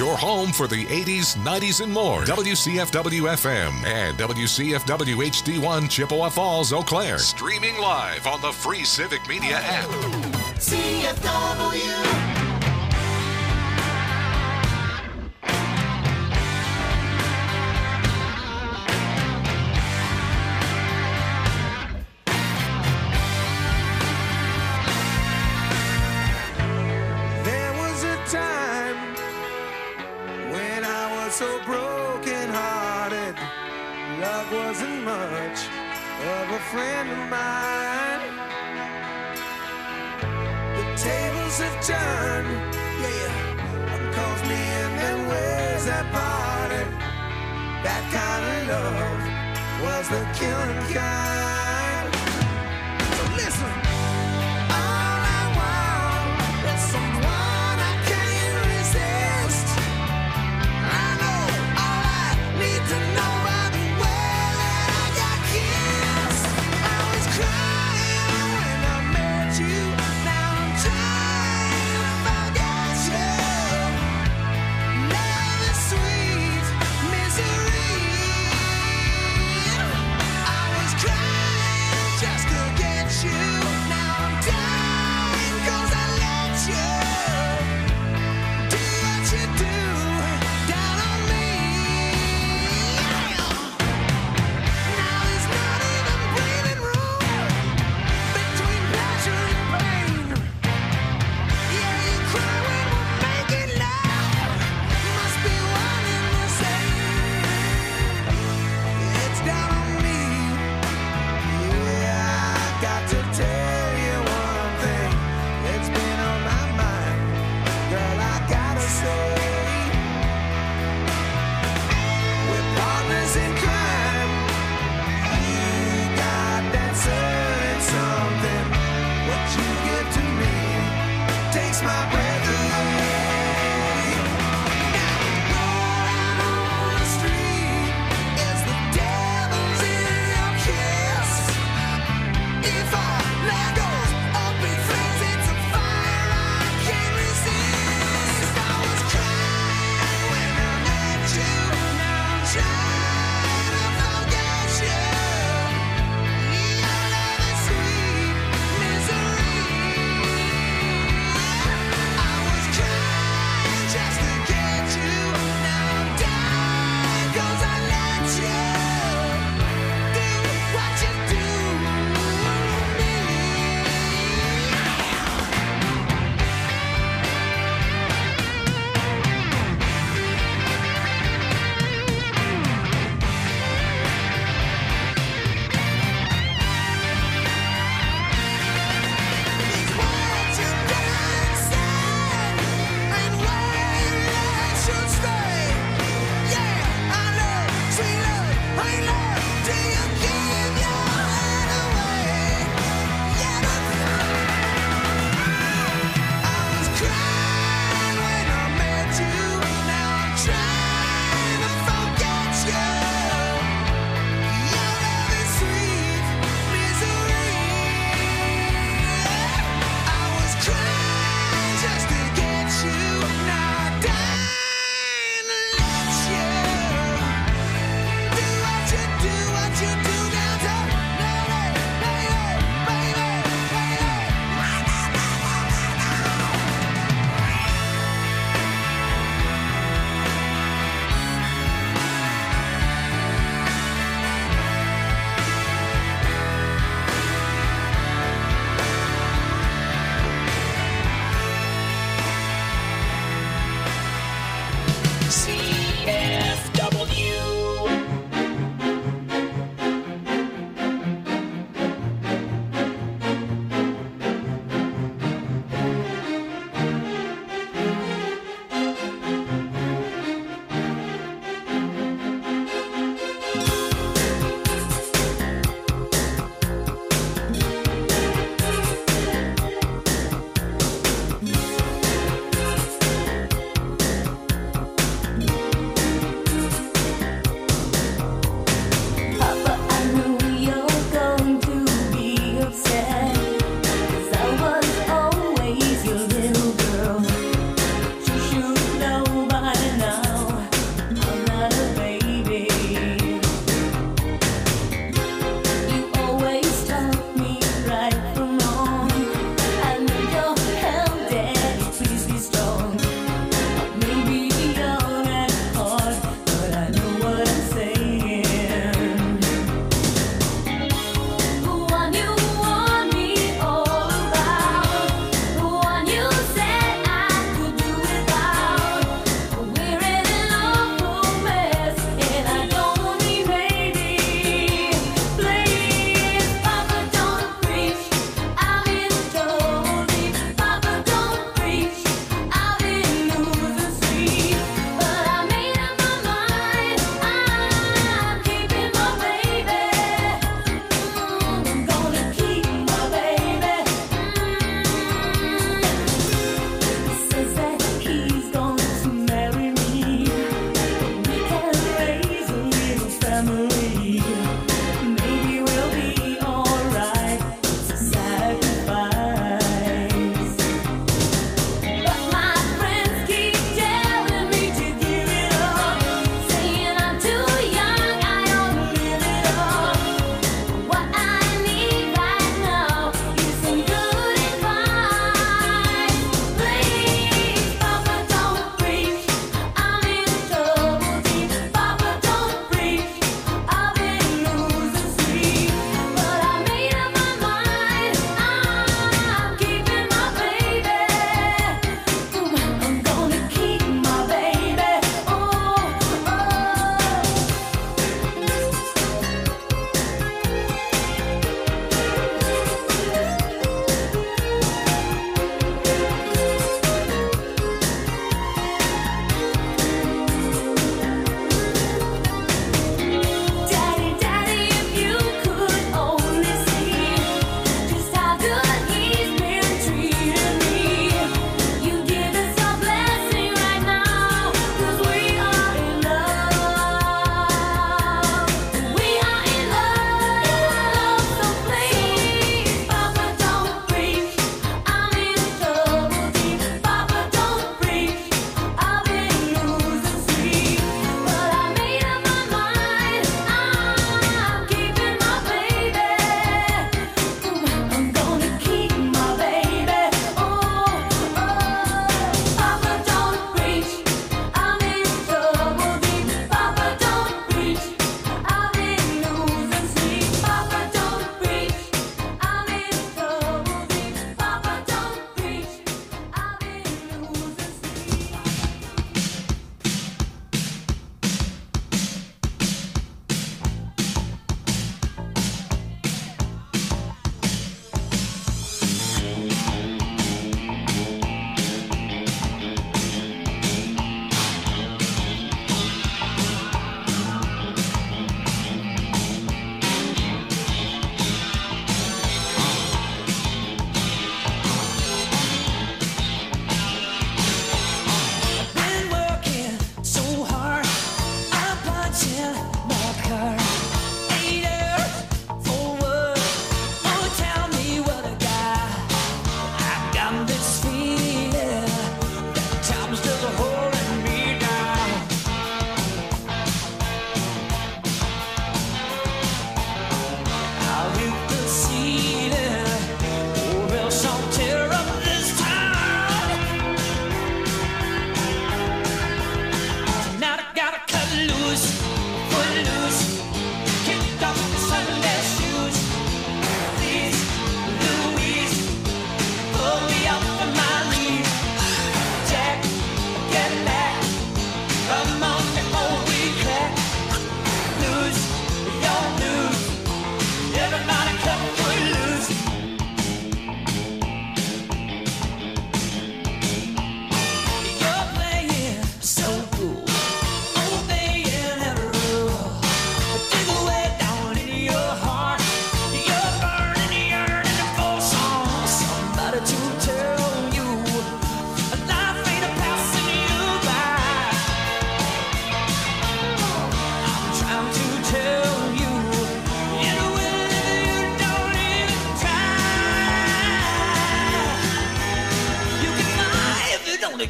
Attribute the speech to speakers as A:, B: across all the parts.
A: your home for the 80s, 90s, and more. WCFW-FM and WCFW-HD1 Chippewa Falls, Eau Claire. Streaming live on the free Civic Media app.
B: CFW.
C: So broken-hearted, love wasn't much of a friend of mine. The tables have turned, yeah, 'cause me and them ways have parted. That kind of love was the killing kind. So listen.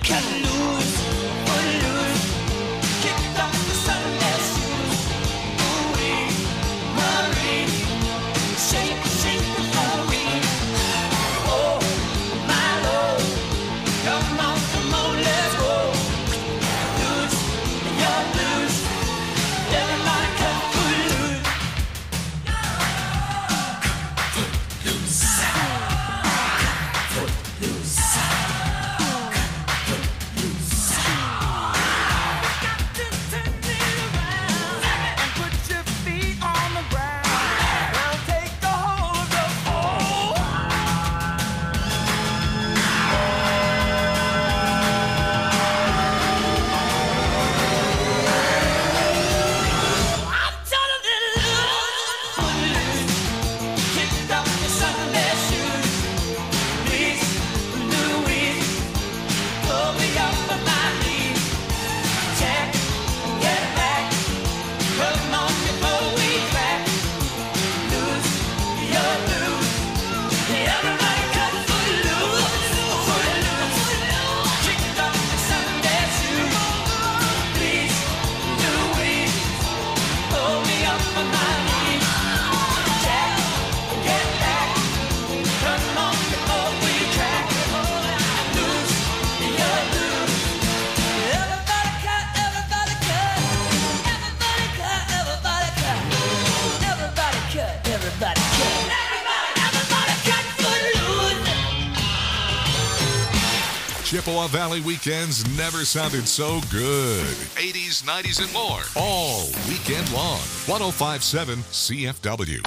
A: Chippewa Valley weekends never sounded so good. 80s, 90s, and more. All weekend long. 105.7 CFW.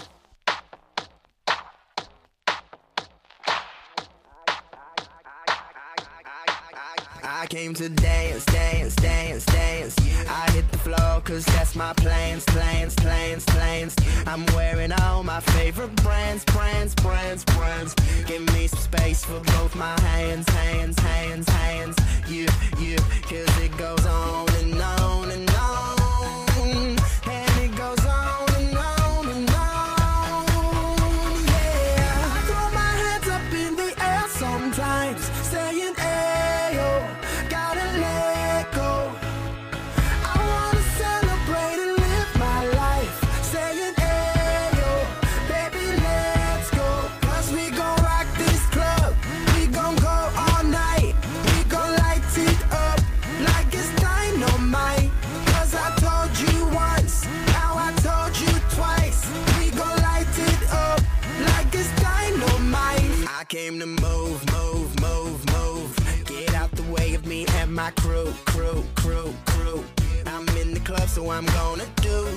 C: I came to dance, dance, dance, dance. I hit the floor cause that's my plans, plans, plans, plans. I'm wearing all my favorite brands, brands, brands, brands. Give me some space for both my hands, hands, hands, hands. You, cause it goes on and on and on. And it goes on and on and on. Yeah, I throw my hands up in the air sometimes, saying ayo. Gotta let go. I wanna celebrate and live my life, saying ayo, baby let's go. Cause we gon' rock this club, we gon' go all night. We gon' light it up like it's dynamite. Cause I told you once, now I told you twice. We gon' light it up like it's dynamite. I came to move, move, move, move. Get out the way of me and my crew, crew, crew, crew. I'm in the club, so I'm gonna do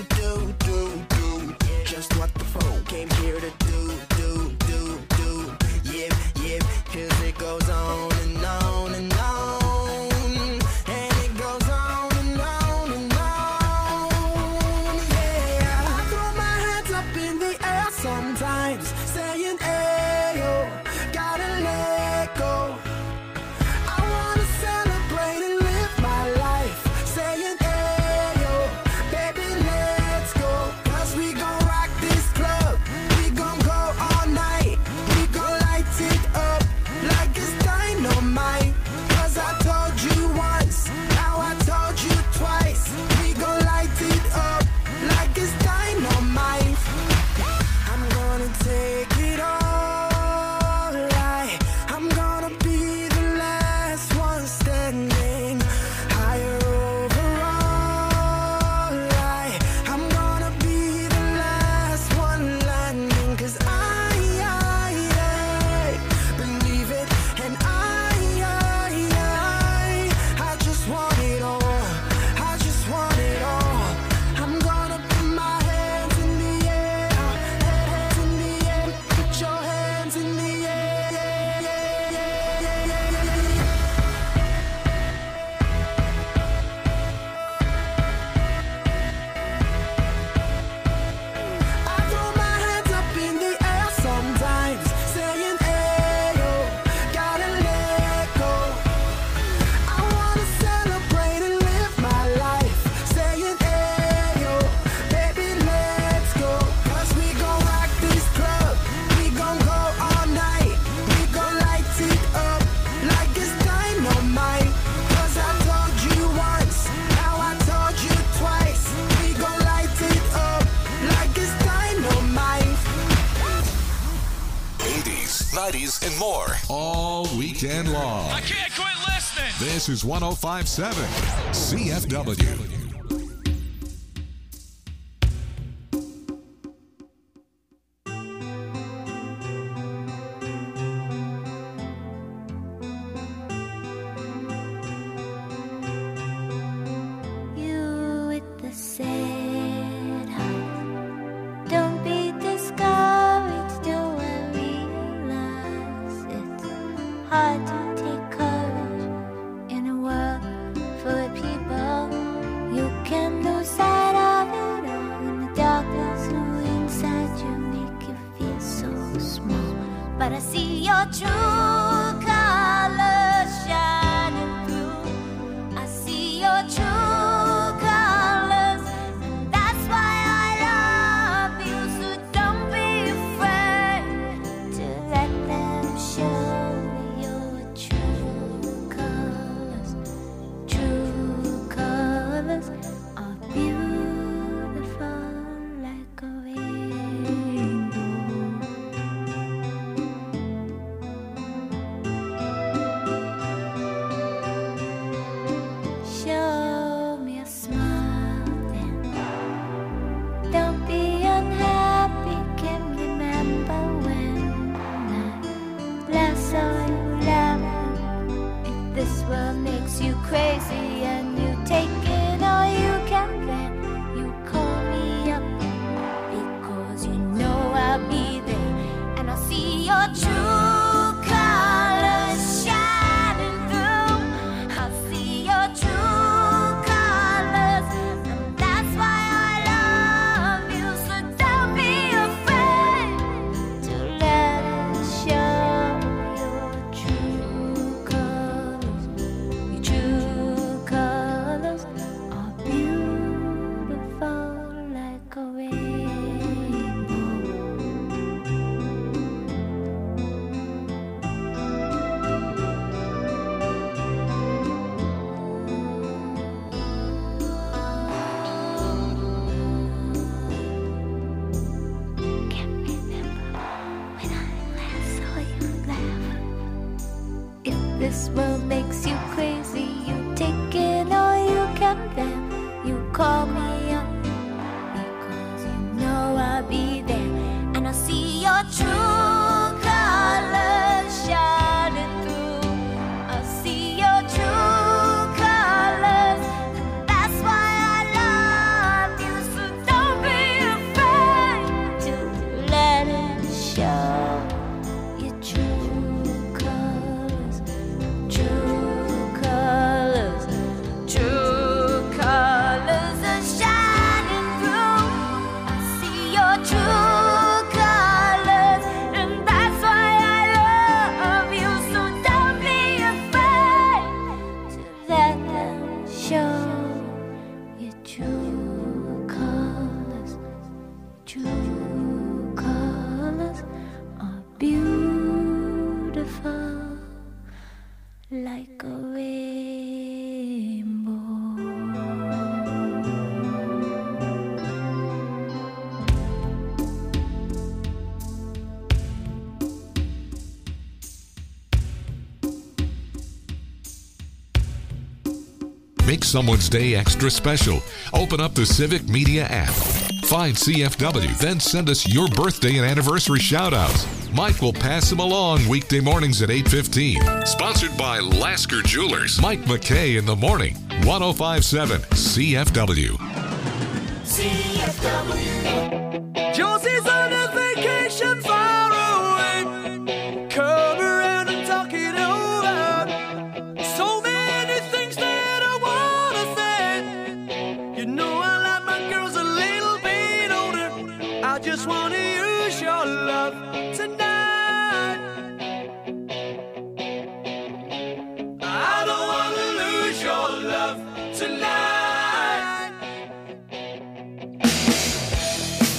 C: just what the folk came here to do. Yeah, cause it goes on and on and on. And it goes on and on and on. Yeah, I throw my hands up in the air sometimes, saying ayo, gotta let go. I wanna celebrate and live my life, saying ayo, baby let's go. Cause we gon' rock this club, we gon' go all night. We gon' light it
A: more all weekend long.
B: I can't quit listening.
A: This is 105.7 CFW.
D: This world makes you crazy. You take it all you can bear. You call me up because you know I'll be there, and I'll see your true colors shining through. I'll see your true colors, and that's why I love you. So don't be afraid to let it show. Your true colors, true colors, true colors are shining through. I see your true colors, and that's why I love you. So don't be afraid to let them show. Your true colors, true colors are beautiful like a rainbow.
A: Make someone's day extra special. Open up the Civic Media app. Find CFW, then send us your birthday and anniversary shout-outs. Mike will pass them along weekday mornings at 8:15. Sponsored by Lasker Jewelers. Mike McKay in the morning. 105.7 CFW.
C: Josie's on a vacation far away. Come around and talk it over. So many things that I wanna say. You know I like my girls a little bit older. I just wanna use your love tonight. I don't wanna lose your love tonight.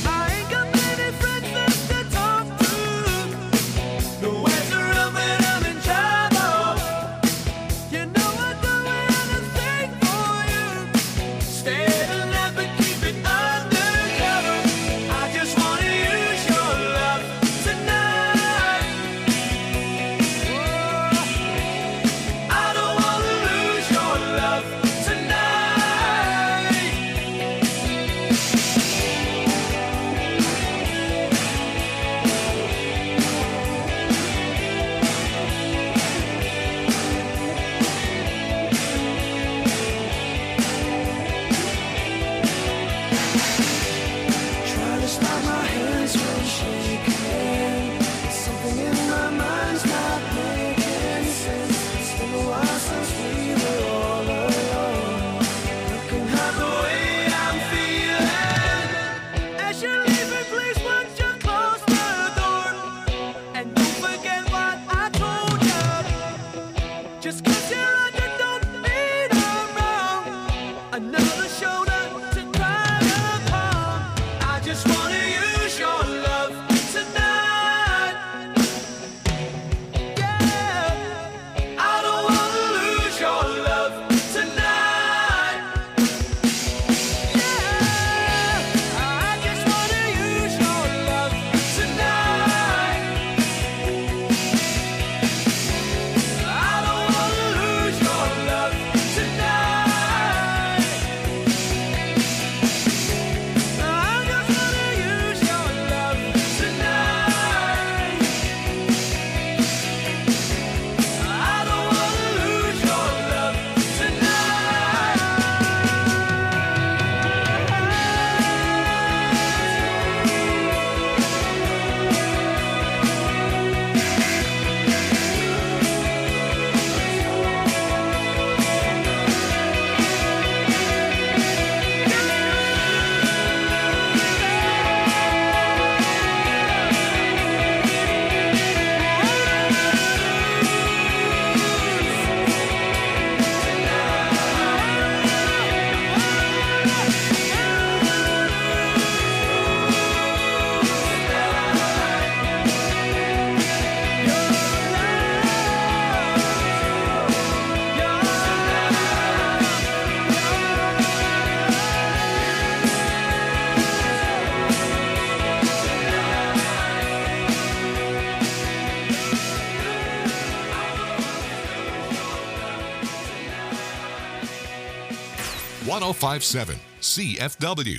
A: 1057 CFW.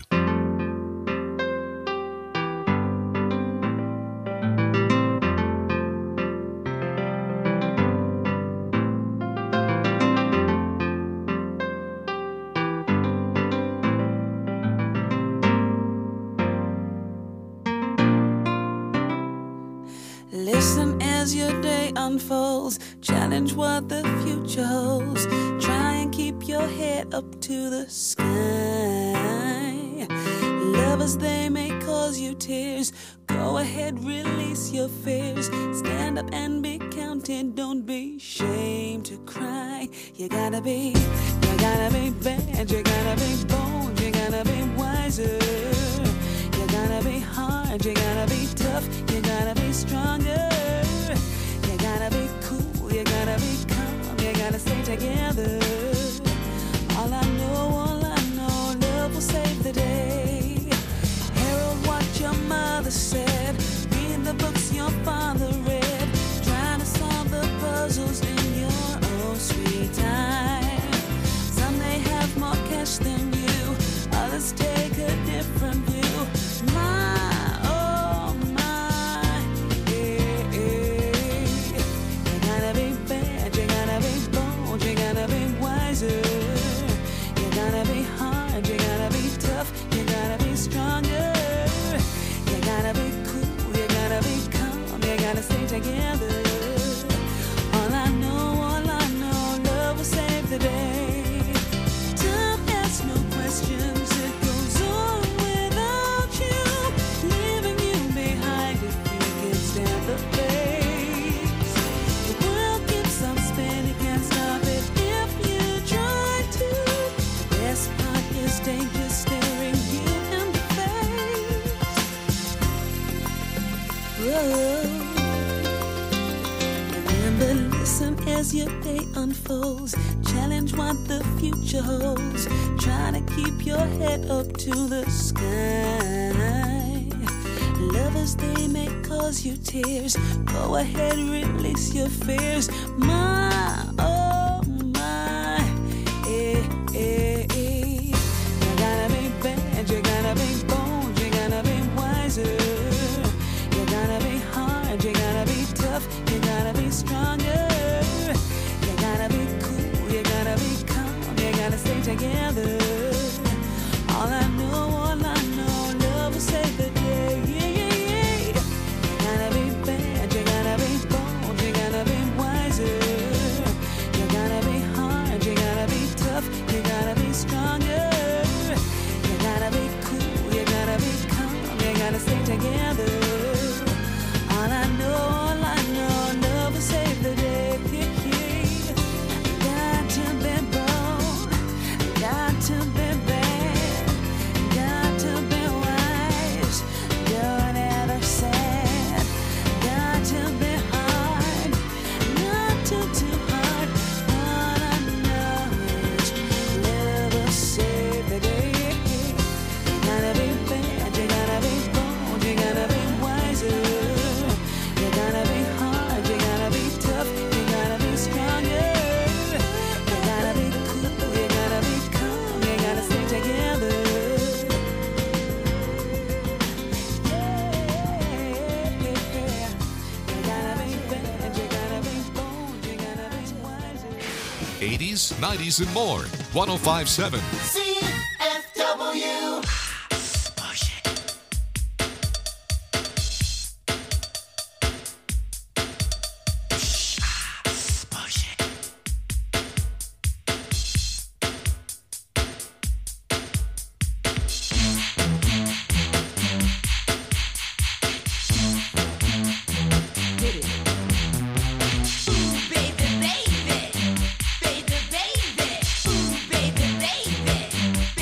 B: Listen as your day unfolds, challenge what the future holds. Try and keep your head up to the sky. Lovers, they may cause you tears. Go ahead, release your fears. Stand up and be counted, don't be ashamed to cry. You gotta be bad, you gotta be bold, you gotta be wiser. You gotta be hard, you gotta be tough, you gotta be stronger. You gotta be cool, you gotta be calm, you gotta stay together. All I know, love will save the day. Herald what your mother said, read the books your father read, trying to solve the puzzles in your own sweet time. Some may have more cash than you, others take a different view. Together. All I know, love will save the day. Time asks no questions, it goes on without you, leaving you behind if you can stand the pace. The world keeps on spinning, can't stop it if you try to. The best part is danger staring you in the face. Whoa. Listen as your day unfolds, challenge what the future holds. Try to keep your head up to the sky. Lovers, they may cause you tears. Go ahead, release your fears. My, oh my, You gotta be bad, you gotta be bold, you gotta be wiser. You gotta be hard, you gotta be tough, you gotta be stronger. Stay together. All I know, love will save the day. You gotta be bad, you gotta be bold, you gotta be wiser. You gotta be hard, you gotta be tough, you gotta be stronger. You gotta be cool, you gotta be calm, you gotta stay together. All I know, love will save the day. Got to be bold, got to be bad, got to be wise, don't ever sad, got to be hard, not too hard. All I know is love will save the day. You gotta be bad, you gotta be bold, you gotta be wiser. You gotta be hard, you gotta be tough, you gotta be stronger.
A: '80s, '90s, and more. 1057
C: CFW.
E: Baby, baby, ooh, baby, baby.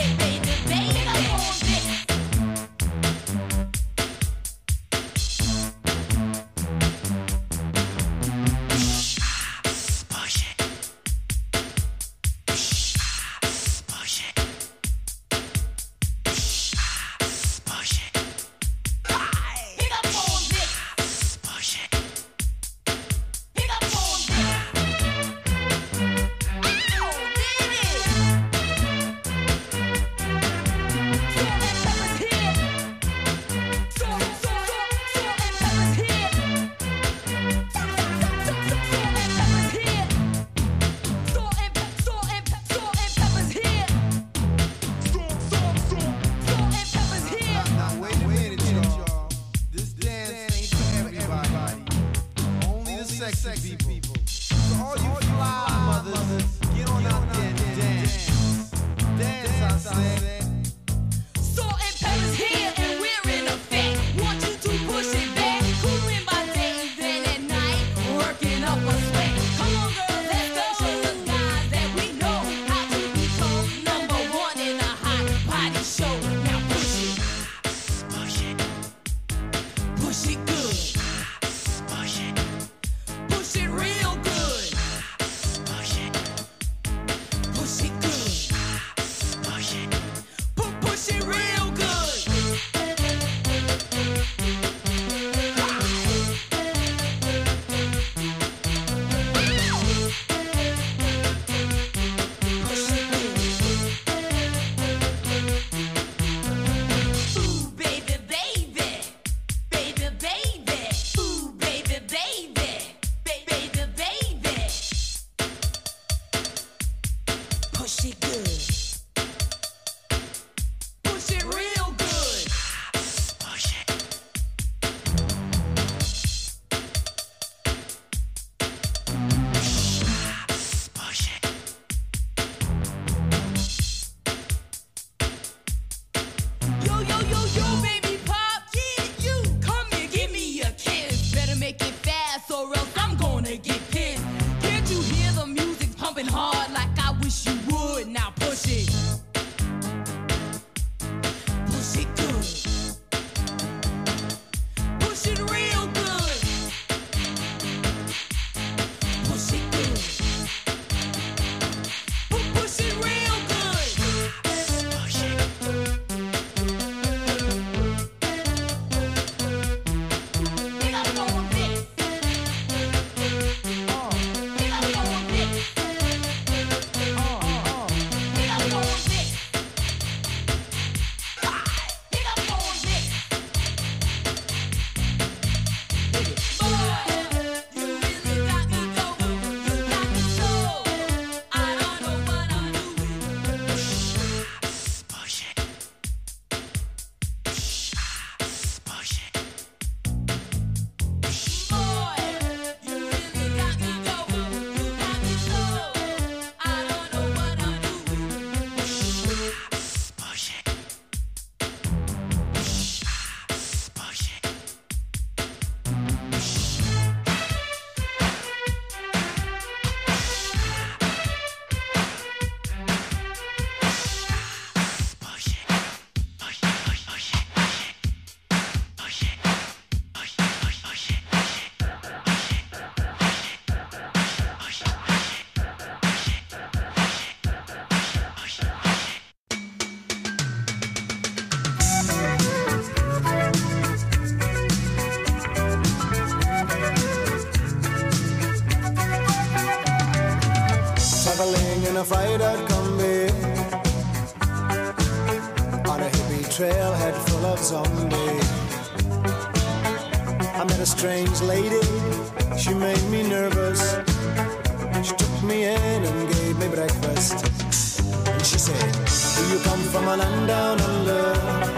C: all you fly mothers, get on out there and dance. Dance, I said.
E: Salt and pepper's here and we're in effect. Want you to push it back. Cooling by day and then at night, working up a sweat. Come on, girls, let's go. Show the guys that we know how to be told. Number one in a hot body show. Now push it. Push it. Push it good. Push it. Push it real good. Push it. Push it good. Push it. Push it real good. Push it good. Ooh, baby, baby. Baby, baby. Ooh, baby, baby. Baby, baby. Push it good. Push it real good. Push it. Push it. Yo, yo, yo, yo, baby pop, yeah, you come here, give me a kiss. Better make it fast or else I'm gonna get pissed. Can't you hear the music pumping hard like I wish you would? Now push it. Push it good. Push it real good. Push it good. Push it real good. Push it. Pick up on this. Pick up on this. Pick up on this. Pick up on this. Boy, you really got me going. You got me so. I don't know what I'm doing. Push it. Push it. Boy, you really got me going. You got me so. I don't know what I'm doing. Push it. Push it.
C: Traveling in a fried-out Kombi on a hippie trailhead full of zombies. I met a strange lady, she made me nervous. She took me in and gave me breakfast. And she said, do you come from a land down under,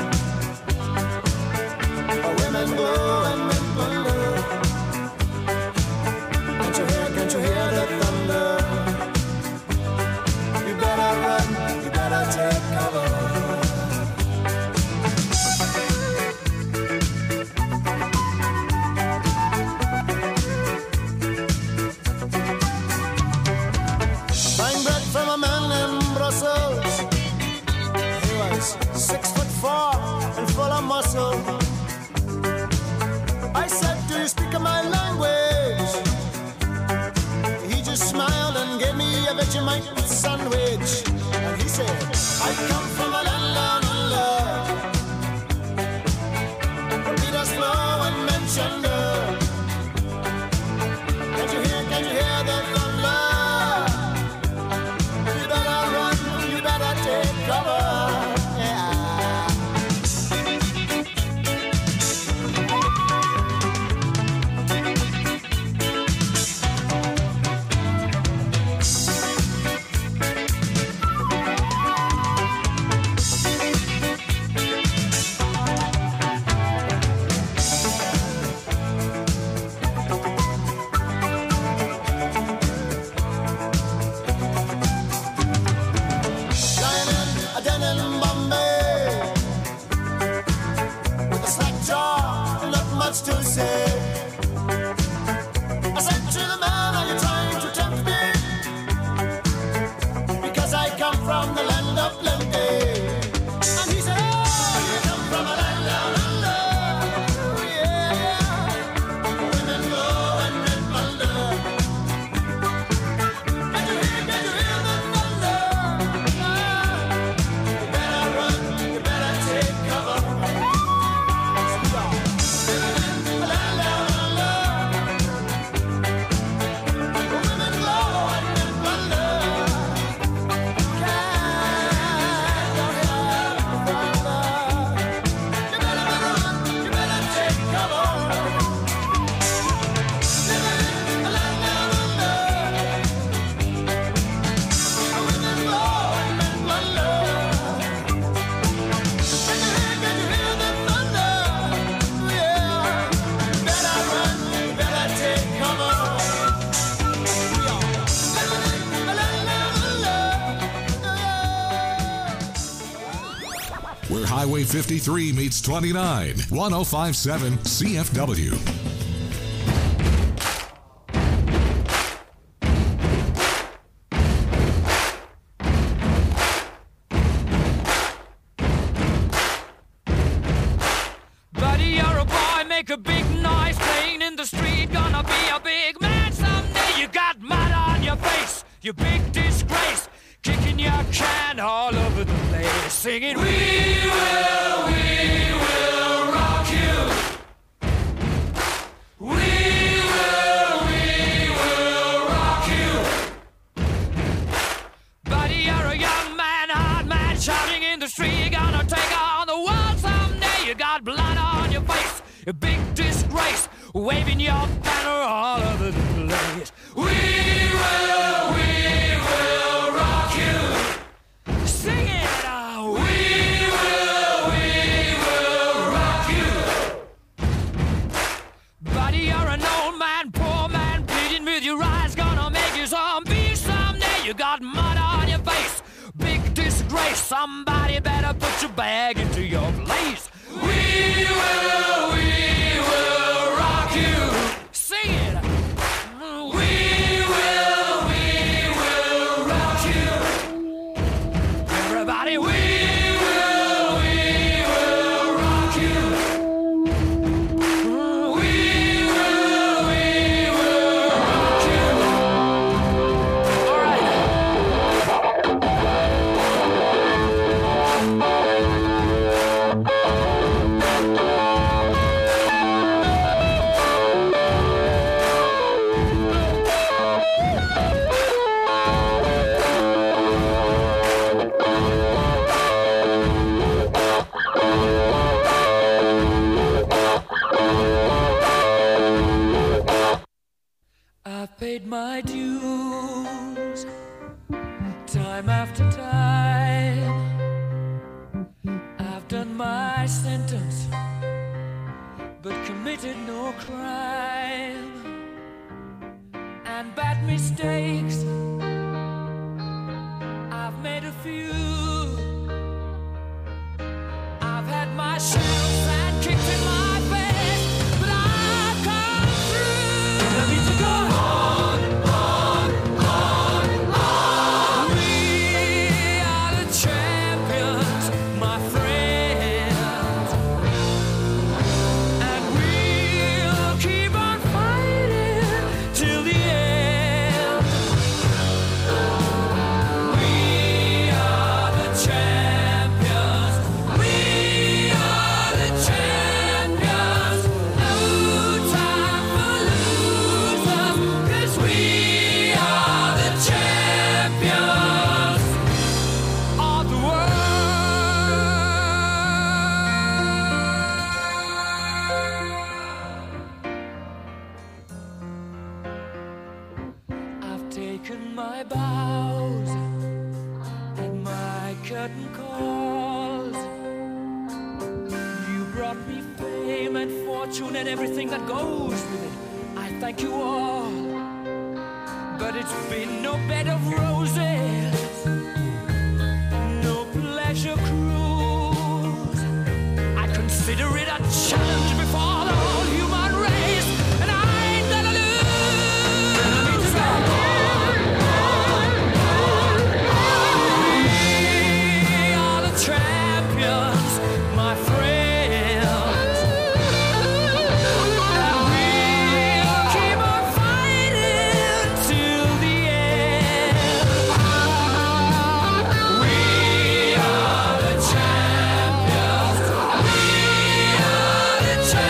C: where women go and men wonder? Can't you hear the thunder? You better run, you better take cover.
A: Highway 53 meets 29, 1057 CFW.
F: Buddy, you're a boy, make a big noise playing in the street. Gonna be a big man someday. You got mud on your face, you big disgrace. Kicking your can all over the place, singing, we will rock you. We will rock you. Buddy, you're a young man, hard man, shouting in the street. You're gonna take on the world someday. You got blood on your face, a big disgrace, waving your banner all over the place. We will rock you. Sing it out. We will rock you. Buddy, you're an old man, poor man, pleading with your eyes, gonna make you zombie someday. You got mud on your face, big disgrace. Somebody better put your bag into your place. We will rock you. Sing it. We will rock you. Everybody, we will rock you. We will rock you. All right. I've paid my dues time after time. I've done my sentence, but committed no crime. And bad mistakes, I've made a few. I've had my share of bad kicks in my face, but I've come through. I need to go on. We are the champions, my friends, and we'll keep on fighting till the end. We are the champions. We are the champions. No time for losers, 'cause we are the champions of the world. I've taken my bows and my curtain calls. You brought me fame and fortune and everything that goes with it. I thank you all, but it's been no bed of roses, no pleasure cruise. I consider it a challenge before the whole human race, and I ain't gonna lose. We are the champions, my friends, and we'll keep on fighting till the end. We are the champions. We are the champions.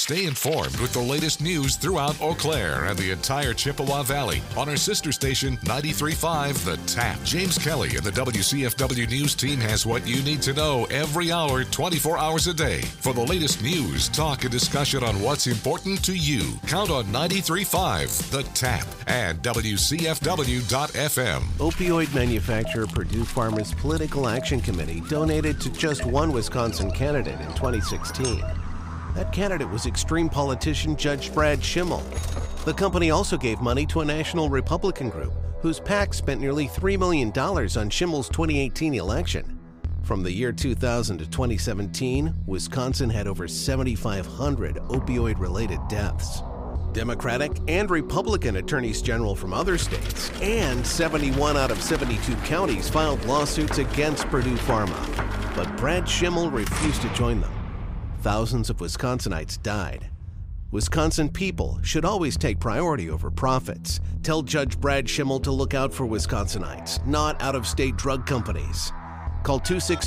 A: Stay informed with the latest news throughout Eau Claire and the entire Chippewa Valley on our sister station 93.5 The Tap. James Kelly and the WCFW News team has what you need to know every hour, 24 hours a day. For the latest news, talk, and discussion on what's important to you, count on 93.5 The Tap and WCFW.FM.
G: Opioid manufacturer Purdue Farmers Political Action Committee donated to just one Wisconsin candidate in 2016. That candidate was extreme politician Judge Brad Schimmel. The company also gave money to a national Republican group whose PAC spent nearly $3 million on Schimmel's 2018 election. From the year 2000 to 2017, Wisconsin had over 7,500 opioid-related deaths. Democratic and Republican attorneys general from other states and 71 out of 72 counties filed lawsuits against Purdue Pharma. But Brad Schimmel refused to join them. Thousands of Wisconsinites died. Wisconsin people should always take priority over profits. Tell Judge Brad Schimmel to look out for Wisconsinites, not out-of-state drug companies. Call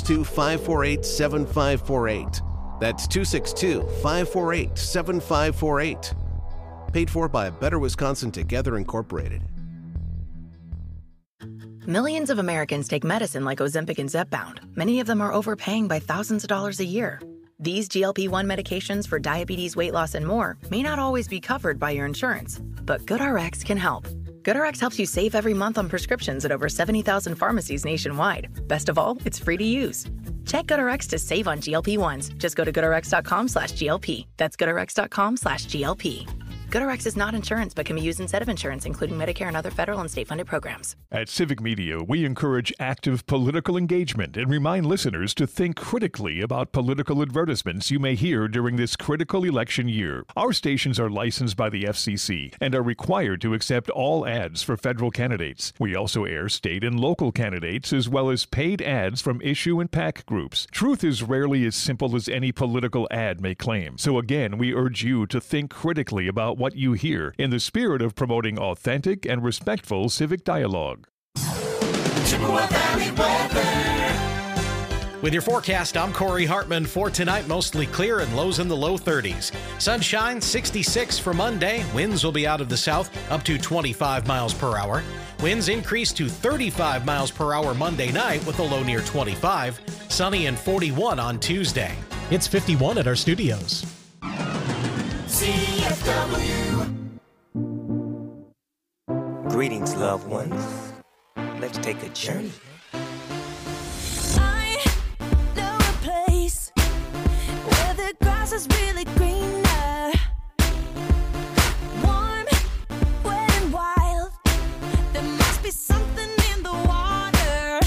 G: 262-548-7548. That's 262-548-7548. Paid for by Better Wisconsin Together Incorporated.
H: Millions of Americans take medicine like Ozempic and Zepbound. Many of them are overpaying by thousands of dollars a year. These GLP-1 medications for diabetes, weight loss, and more may not always be covered by your insurance, but GoodRx can help. GoodRx helps you save every month on prescriptions at over 70,000 pharmacies nationwide. Best of all, it's free to use. Check GoodRx to save on GLP-1s. Just go to GoodRx.com/GLP. That's GoodRx.com/GLP. GoodRx is not insurance, but can be used instead of insurance, including Medicare and other federal and state-funded programs.
I: At Civic Media, we encourage active political engagement and remind listeners to think critically about political advertisements you may hear during this critical election year. Our stations are licensed by the FCC and are required to accept all ads for federal candidates. We also air state and local candidates, as well as paid ads from issue and PAC groups. Truth is rarely as simple as any political ad may claim. So again, we urge you to think critically about what you hear in the spirit of promoting authentic and respectful civic dialogue.
C: Chippewa Valley weather.
J: With your forecast, I'm Corey Hartman. For tonight, mostly clear and lows in the low 30s. Sunshine, 66 for Monday. Winds will be out of the south, up to 25 miles per hour. Winds increase to 35 miles per hour Monday night with a low near 25. Sunny and 41 on Tuesday. It's 51 at our studios.
C: CFW. Greetings, loved ones. Let's take a journey.
K: I know a place where the grass is really greener. Warm, wet, and wild. There must be something in the water.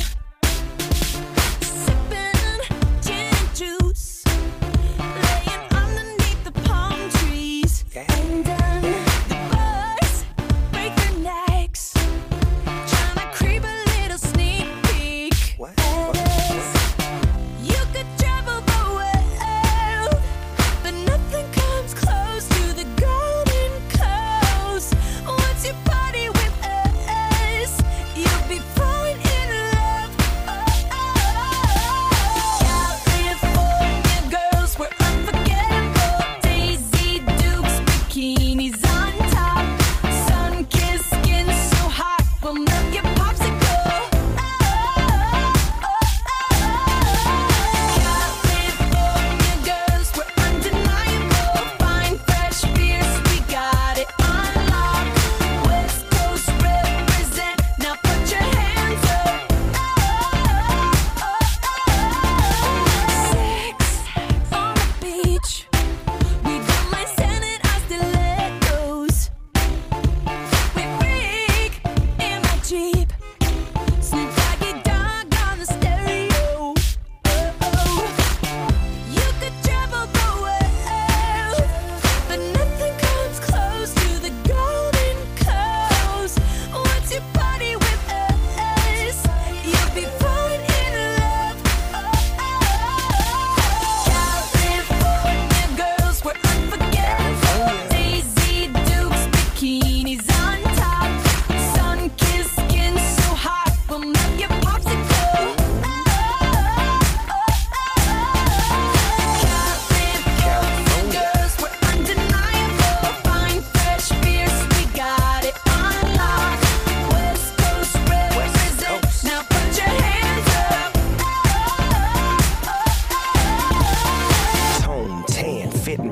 K: Sipping gin and juice, laying underneath the palm trees. And the birds break their necks, trying to creep a little sneak peek. You could travel the world, but nothing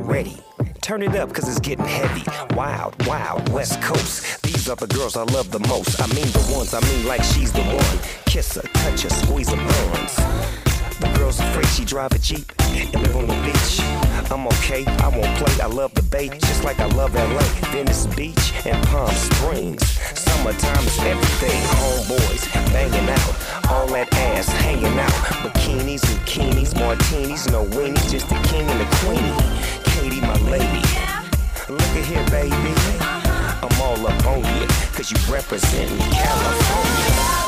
L: getting ready. Turn it up, cause it's getting heavy. Wild, wild, West Coast. These are the girls I love the most. I mean the ones, I mean like she's the one. Kiss her, touch her, squeeze her buns. The girl's afraid she drive a Jeep and live on the beach. I'm okay, I won't play, I love the bay, just like I love LA, Venice Beach, and Palm Springs. Summertime is everything, homeboys banging out, all that ass hanging out. Bikinis, zucchinis, martinis, no weenies, just the king and the queenie. Katie, my lady, look at here, baby. I'm all up on you, cause you representing California.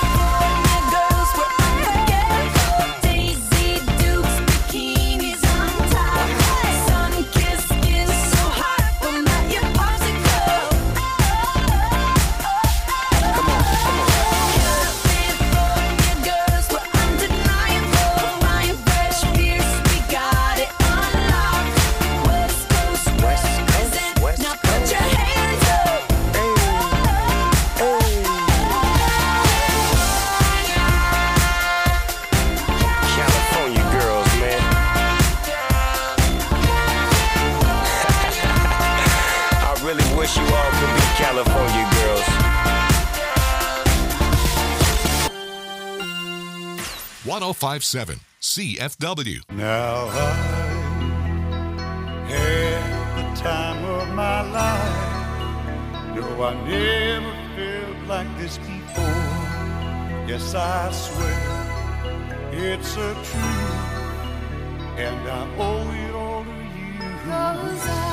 L: Wish you all could be California girls.
A: 1057 CFW.
M: Now I had the time of my life. No, I never felt like this before. Yes, I swear it's a truth, and I owe it all to you.
K: 'Cause I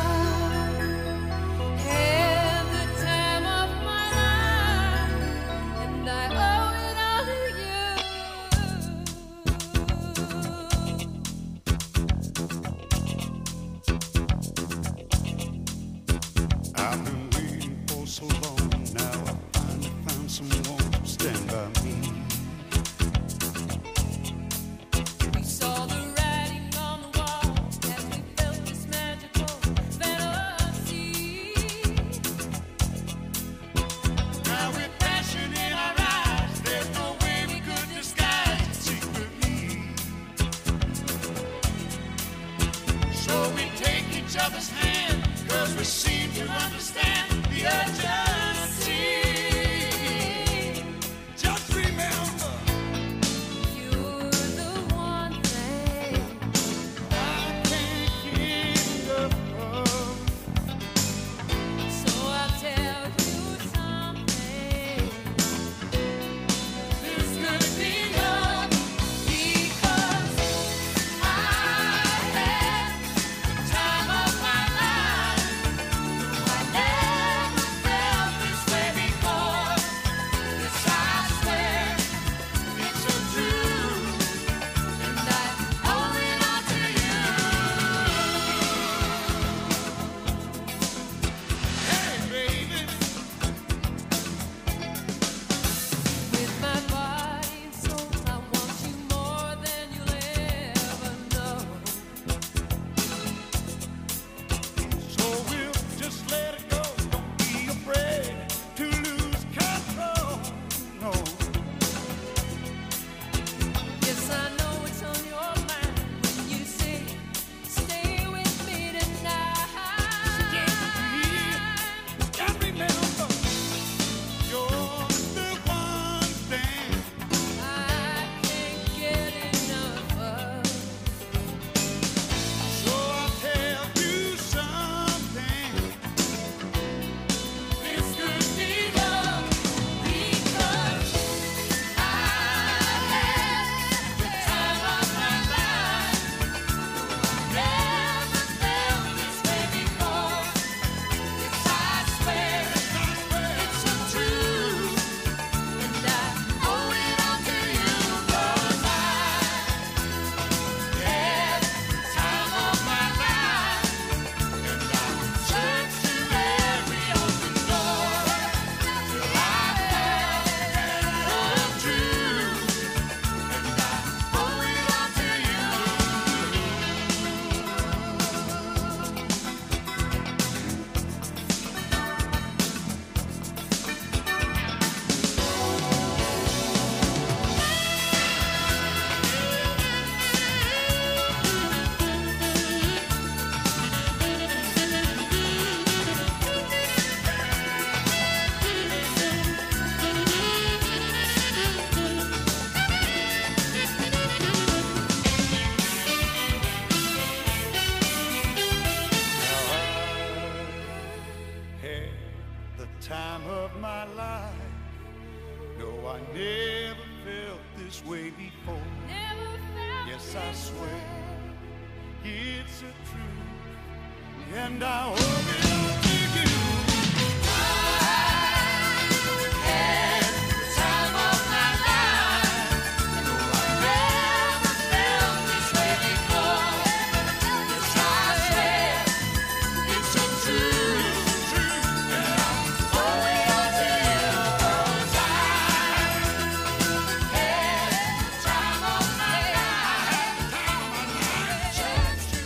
K: had the time of my life, and I owe it all to you.
M: I've been waiting for so long. Now I finally found someone to stand by me.
K: We saw the writing on the wall as we felt this magical fantasy.
M: Now with passion in our eyes, there's no way we could disguise it secretly. So we take each other's hand, 'cause we seem to understand the urgency. Just remember,
K: You're the one thing
M: I can't get enough of.
K: So I'll tell you something.
M: This could be love,
K: Because I had the time of my life. I never felt
M: this way before. Yes, I swear it's a truth, and I owe it all to you. I had the time of my life. No, I never felt this way before. Yes, I swear it's a truth, and I owe it all to you. 'Cause I had the time of my life. Chance to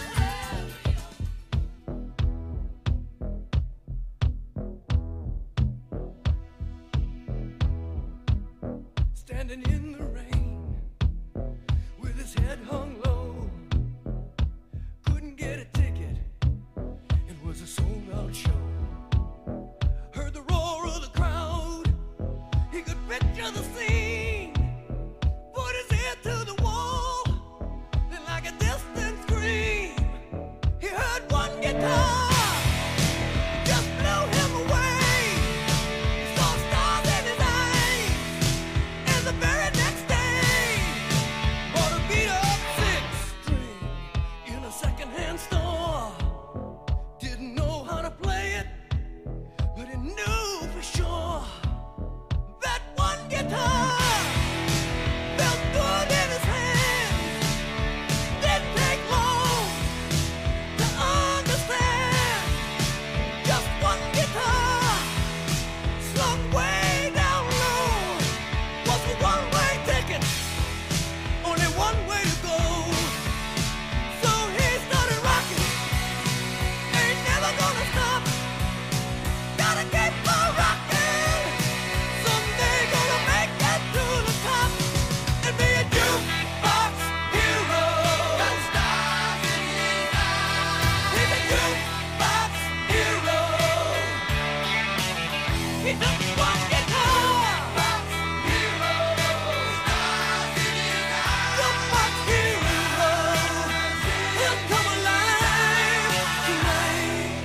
M: standing in the rain with his head hung low, couldn't get a ticket, it was a sold-out show. Heard the roar of the crowd, he could picture the scene, put his ear to the wall, then like a distant scream, he heard one guitar, just blew him away. He saw stars in his eyes. And the very next day, bought a beat-up six-string in a second-hand store. Didn't know how to play it, but he knew for sure that one guitar felt good in his hands. Didn't take long to understand. Just one guitar slung way down low was a one-way ticket, only one way to go. So he started rocking, ain't never gonna stop, gotta keep on rocking. Someday gonna make it to the top and be a jukebox hero. Got stars in his eyes. He's a jukebox hero. He took one guitar. Jukebox hero. Stars in his eyes. Jukebox hero. He'll come alive tonight.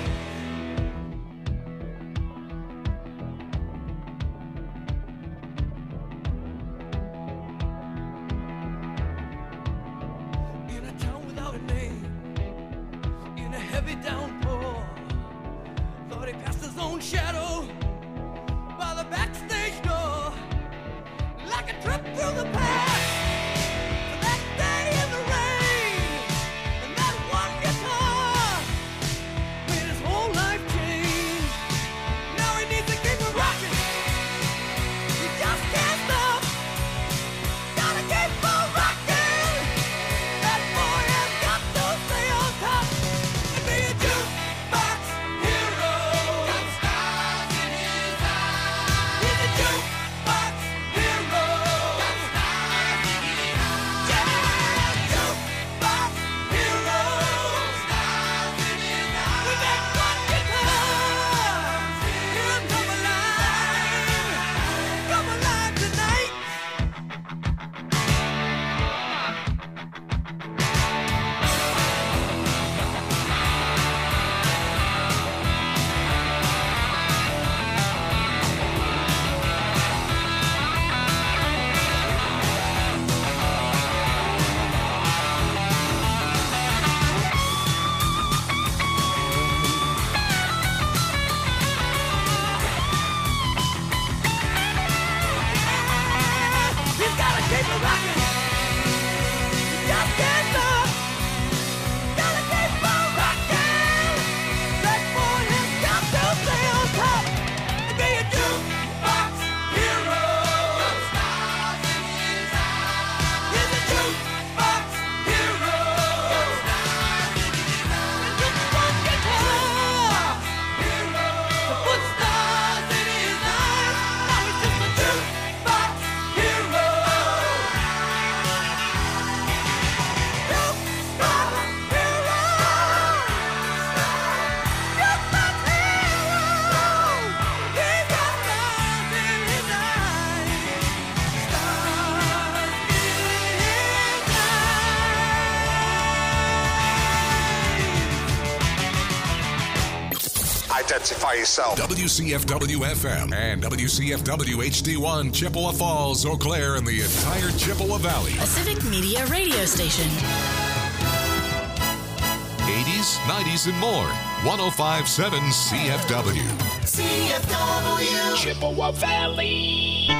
M: In a town without a name, in a heavy downpour, thought he passed his own shadow by the backstage door, like a trip through the past. For that day in the rain, and that one guitar made his whole life change. Now he needs to keep it rocking. He just can't stop. Gotta keep on rocking. That boy has got to stay on top and be a jukebox hero. Got stars in his
N: identify yourself.
A: WCFW FM and WCFW HD1 Chippewa Falls, Eau Claire, and the entire Chippewa Valley.
O: A Civic Media radio station.
A: 80s, 90s, and more. 105.7 CFW.
C: CFW.
P: Chippewa Valley.